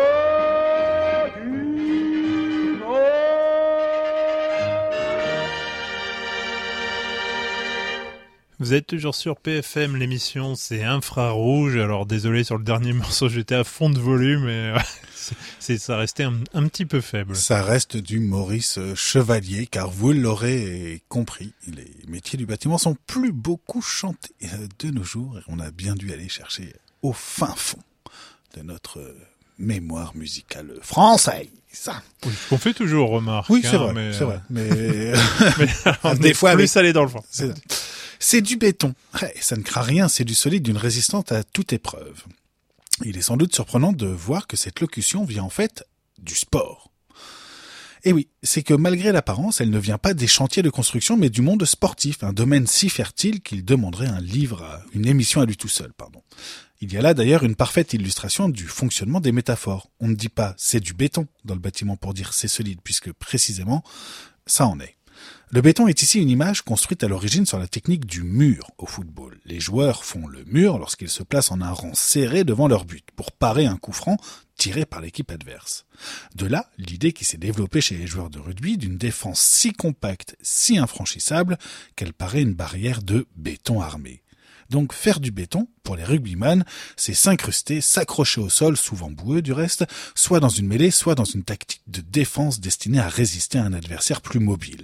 Vous êtes toujours sur PFM, l'émission c'est Infrarouge. Alors désolé sur le dernier morceau, j'étais à fond de volume et ça restait un petit peu faible. Ça reste du Maurice Chevalier, car vous l'aurez compris, les métiers du bâtiment sont plus beaucoup chantés de nos jours et on a bien dû aller chercher au fin fond de notre mémoire musicale française. Oui, on fait toujours remarque. Oui, c'est vrai, mais... c'est vrai. Mais, mais on des est fois plus avec... allé dans le fond. C'est du béton. Ça ne craint rien, c'est du solide, d'une résistante à toute épreuve. Il est sans doute surprenant de voir que cette locution vient en fait du sport. Et oui, c'est que malgré l'apparence, elle ne vient pas des chantiers de construction, mais du monde sportif, un domaine si fertile qu'il demanderait une émission à lui tout seul, pardon. Il y a là d'ailleurs une parfaite illustration du fonctionnement des métaphores. On ne dit pas c'est du béton dans le bâtiment pour dire c'est solide, puisque précisément, ça en est. Le béton est ici une image construite à l'origine sur la technique du mur au football. Les joueurs font le mur lorsqu'ils se placent en un rang serré devant leur but pour parer un coup franc tiré par l'équipe adverse. De là, l'idée qui s'est développée chez les joueurs de rugby d'une défense si compacte, si infranchissable, qu'elle paraît une barrière de béton armé. Donc faire du béton, pour les rugbyman, c'est s'incruster, s'accrocher au sol, souvent boueux du reste, soit dans une mêlée, soit dans une tactique de défense destinée à résister à un adversaire plus mobile.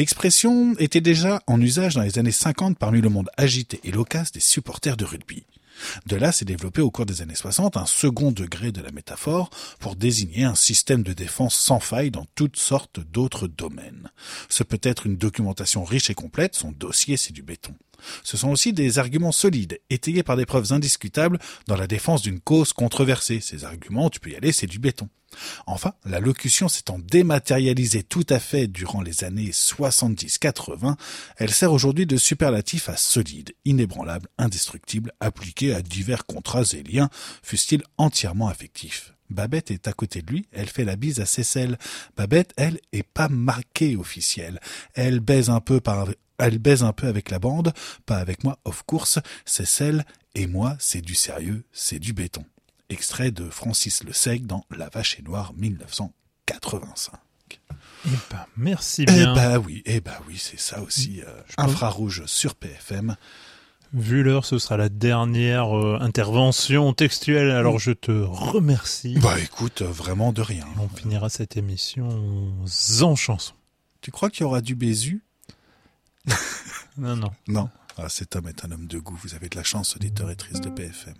L'expression était déjà en usage dans les années 50 parmi le monde agité et loquace des supporters de rugby. De là s'est développé au cours des années 60 un second degré de la métaphore pour désigner un système de défense sans faille dans toutes sortes d'autres domaines. Ce peut être une documentation riche et complète, son dossier c'est du béton. Ce sont aussi des arguments solides, étayés par des preuves indiscutables dans la défense d'une cause controversée. Ces arguments, tu peux y aller, c'est du béton. Enfin, la locution s'étant dématérialisée tout à fait durant les années 70-80, elle sert aujourd'hui de superlatif à solide, inébranlable, indestructible, appliqué à divers contrats et liens, fussent-ils entièrement affectifs. Babette est à côté de lui, elle fait la bise à Cécile. Babette, elle, est pas marquée officielle. Elle baise un peu avec la bande, pas avec moi, of course. Cécile et moi, c'est du sérieux, c'est du béton. Extrait de Francis Le Seigue dans La Vache est Noire, 1985. Merci bien. Eh bah oui, c'est ça aussi. Infrarouge sur PFM. Vu l'heure, ce sera la dernière intervention textuelle, alors je te remercie. Bah écoute, vraiment de rien. On finira cette émission en chanson. Tu crois qu'il y aura du Bézu? Non. Non. Ah, cet homme est un homme de goût. Vous avez de la chance, auditeurs et tristes de PFM.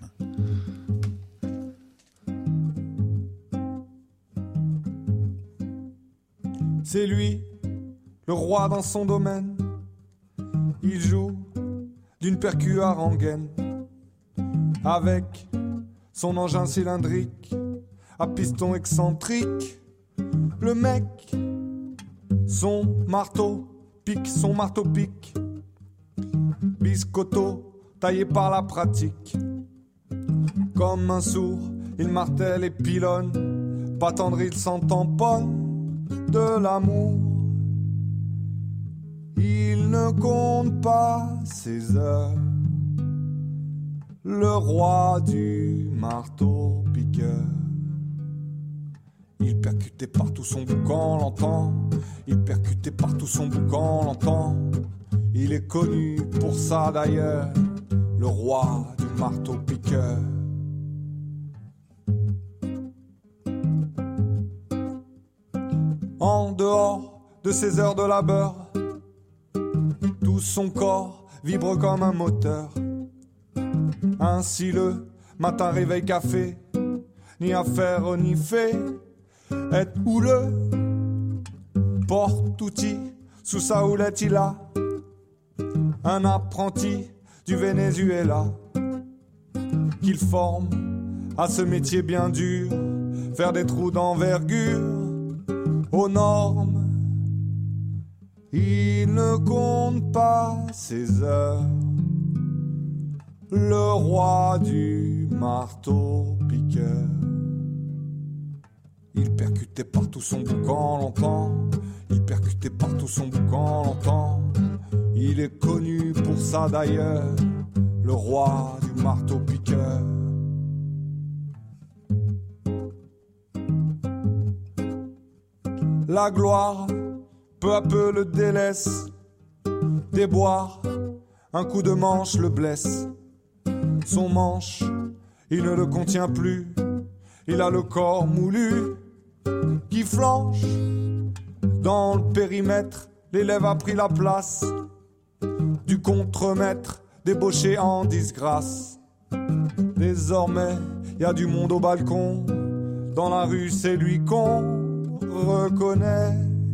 C'est lui, le roi dans son domaine. Il joue d'une percu à rengaine, avec son engin cylindrique à piston excentrique. Le mec, son marteau pique, biscotto taillé par la pratique. Comme un sourd, il martèle et pilonne, pas tendre il s'en tamponne de l'amour. Il ne compte pas ses heures, le roi du marteau piqueur. Il percutait partout son boucan, l'entend. Il percutait partout son boucan, l'entend. Il est connu pour ça d'ailleurs, le roi du marteau piqueur. En dehors de ses heures de labeur, tout son corps vibre comme un moteur. Ainsi le matin réveil café, ni affaire ni fait, est houleux. Porte-outil, sous sa houlette il a un apprenti du Venezuela qu'il forme à ce métier bien dur, faire des trous d'envergure aux normes. Il ne compte pas ses heures, le roi du marteau piqueur. Il percutait partout son boucan, l'entend. Il percutait partout son boucan, l'entend. Il est connu pour ça d'ailleurs, le roi du marteau piqueur. La gloire, peu à peu le délaisse. Déboire, un coup de manche le blesse. Son manche, il ne le contient plus. Il a le corps moulu qui flanche. Dans le périmètre, l'élève a pris la place du contremaître débauché en disgrâce. Désormais, y a du monde au balcon. Dans la rue, c'est lui qu'on reconnaît.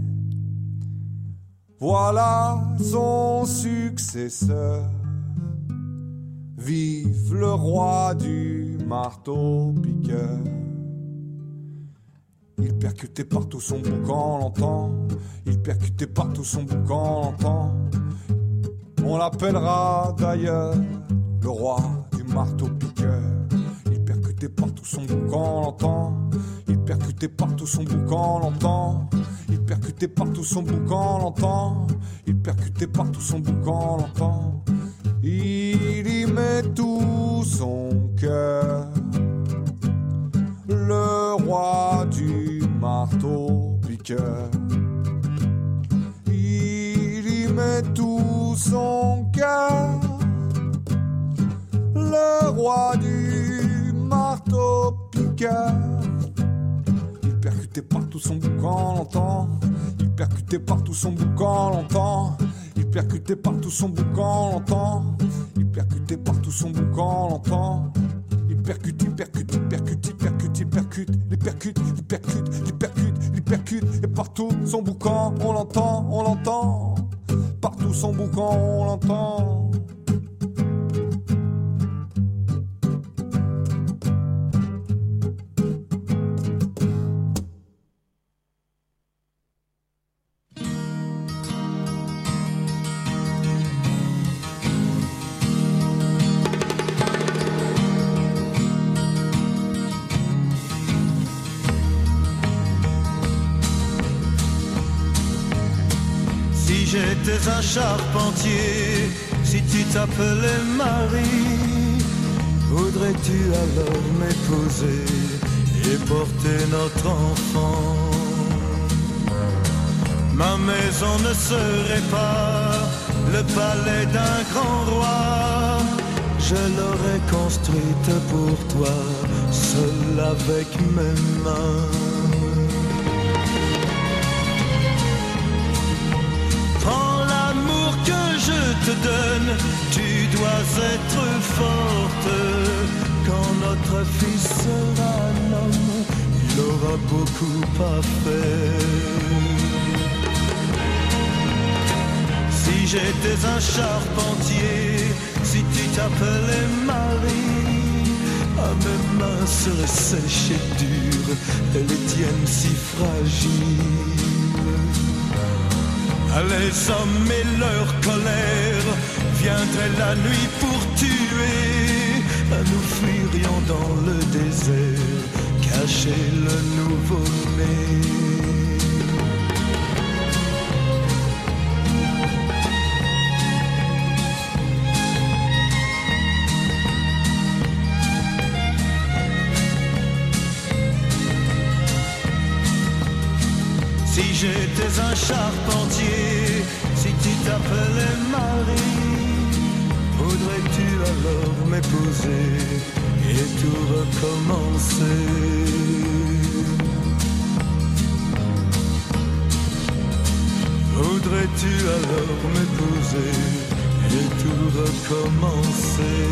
Voilà son successeur. Vive le roi du marteau piqueur. Il percutait partout son boucan, l'entend. Il percutait partout son boucan, l'entend. On l'appellera d'ailleurs le roi du marteau piqueur. Il percutait partout son boucan, l'entend. Il percutait partout son boucan, l'entend. Il percutait partout son boucan, l'entend. Il percutait partout son boucan, l'entend. Il y met tout son cœur. Le roi du marteau piqueur. Il y met tout son cœur. Le roi du marteau piqueur. Il percutait partout son boucan, l'entend. Il percutait partout son boucan, l'entend. Il percutait partout son boucan, on l'entend. Il percutait partout son boucan, on l'entend. Il percute, il percute, il percute, il percute, il percute, il percute, il percute, il percute, il percute. Et partout son boucan, on l'entend, on l'entend. Partout son boucan, on l'entend. J'étais un charpentier, si tu t'appelais Marie, voudrais-tu alors m'épouser et porter notre enfant? Ma maison ne serait pas le palais d'un grand roi, je l'aurais construite pour toi, seul avec mes mains. Je te donne, tu dois être forte. Quand notre fils sera un homme, il aura beaucoup à faire. Si j'étais un charpentier, si tu t'appelais Marie, mes mains seraient sèches et dures, et les tiennes si fragiles. Les hommes et leur colère viendraient la nuit pour tuer. Nous fuirions dans le désert, cacher le nouveau-né. Si j'étais un charpentier, si tu t'appelais Marie, voudrais-tu alors m'épouser et tout recommencer? Voudrais-tu alors m'épouser et tout recommencer?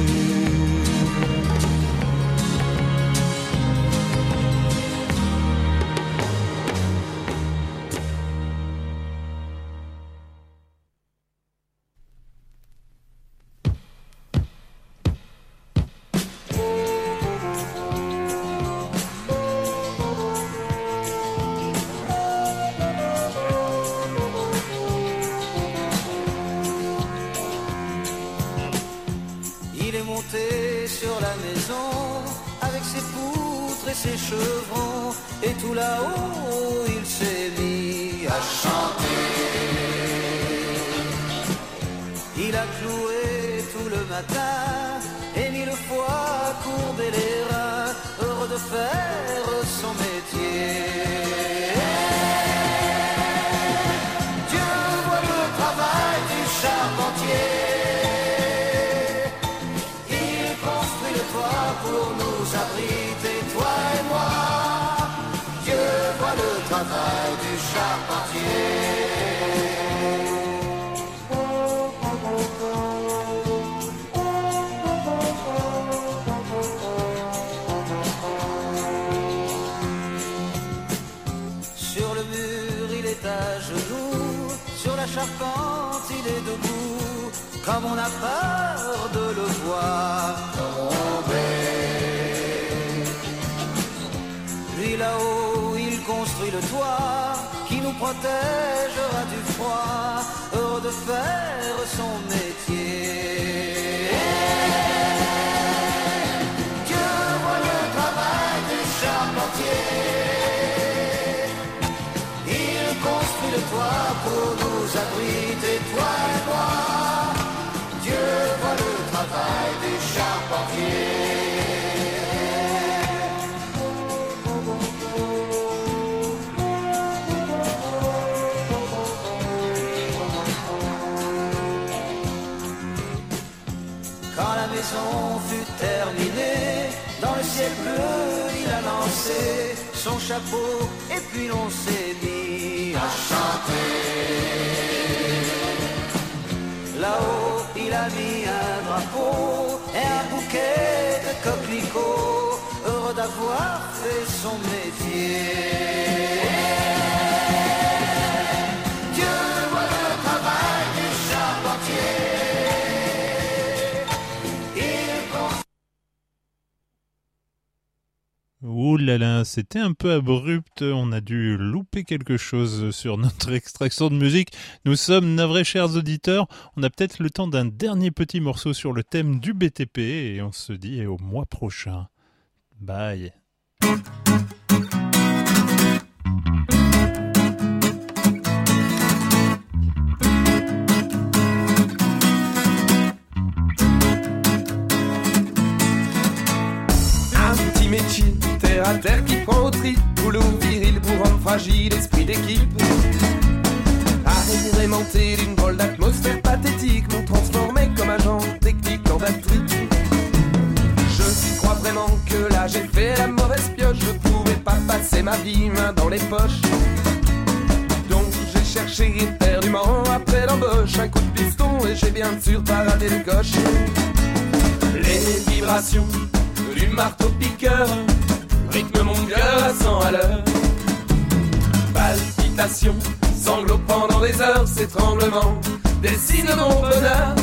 Comme on a peur de le voir tomber. Lui là-haut, il construit le toit qui nous protégera du froid, heureux de faire son métier. Dieu voit le travail du charpentier. Il construit le toit pour nous abriter, toi et moi. Dieu voit le travail du charpentier. Quand la maison fut terminée, dans le ciel bleu il a lancé son chapeau et puis l'on s'est mis à chanter. Là-haut, il a mis un drapeau et un bouquet de coquelicots, heureux d'avoir fait son métier. Dieu voit le travail du charpentier. Ouh là là, c'était un peu abrupt, on a dû louper quelque chose sur notre extraction de musique. Nous sommes navrés, chers auditeurs, on a peut-être le temps d'un dernier petit morceau sur le thème du BTP et on se dit au mois prochain. Bye. Un petit métier terre à terre qui prend au trip, boulot viril pour homme fragile, esprit d'équipe. Agrémenté d'une drôle d'atmosphère pathétique, m'ont transformé comme agent technique en truc. Je crois vraiment que là j'ai fait la mauvaise pioche, je pouvais pas passer ma vie main dans les poches. Donc j'ai cherché éperdument après l'embauche un coup de piston et j'ai bien sûr pas raté le coche. Les vibrations du marteau-piqueur rythme mon cœur à 100 à l'heure. Palpitations, sanglots pendant des heures, ces tremblements dessinent mon bonheur.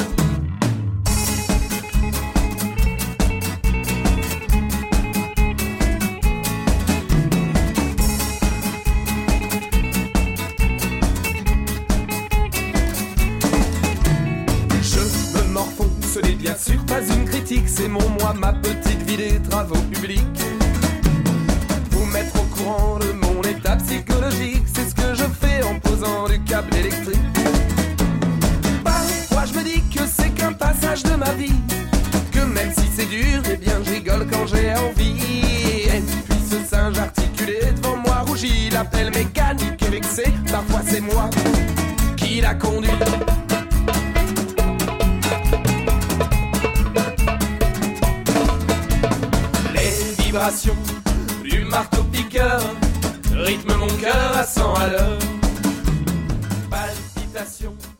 Je me morfonds, ce n'est bien sûr pas une critique, c'est mon moi, ma petite vie des travaux publics. Vous mettre au courant de mon état psychologique, c'est ce que je fais en posant du câble électrique. Parfois je me dis que c'est qu'un passage de ma vie, que même si c'est dur, eh bien je rigole quand j'ai envie. Et puis ce singe articulé devant moi rougit, l'appel mécanique et vexé, parfois c'est moi qui la conduis. Les vibrations du marteau-piqueur rythme mon cœur à 100 à l'heure. Palpitations